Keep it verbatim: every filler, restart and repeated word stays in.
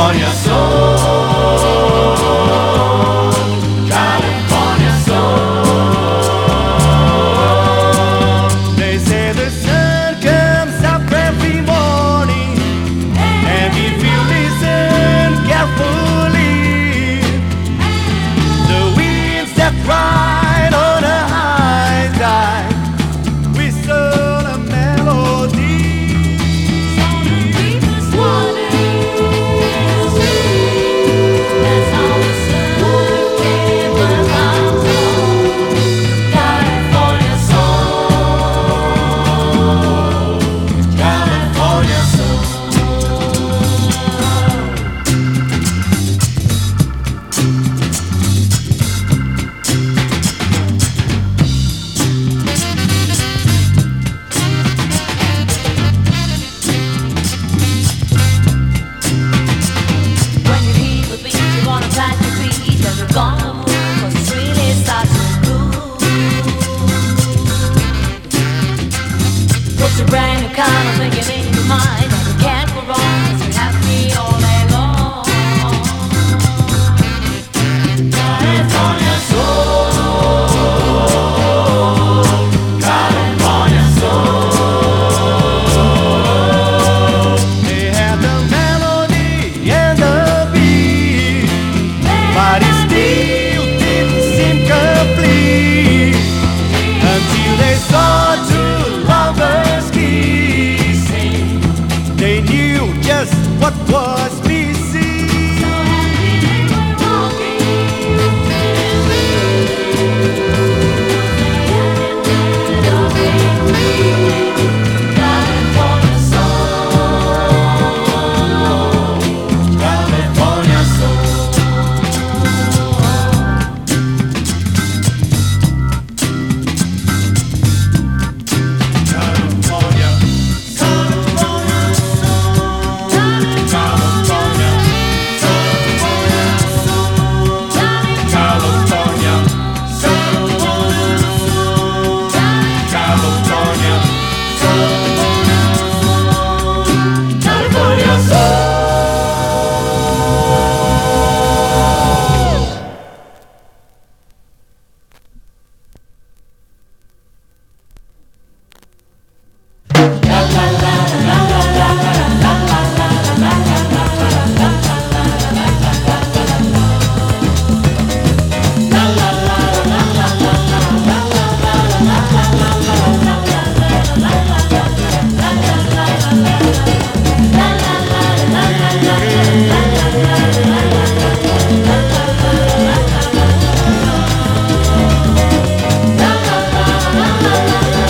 California soul, California soul. They say the sun comes up every morning, and if you listen carefully, the winds that ride on a high tide whistle a melody. Put your brain in kind of thinking in your mind that you can't go wrong.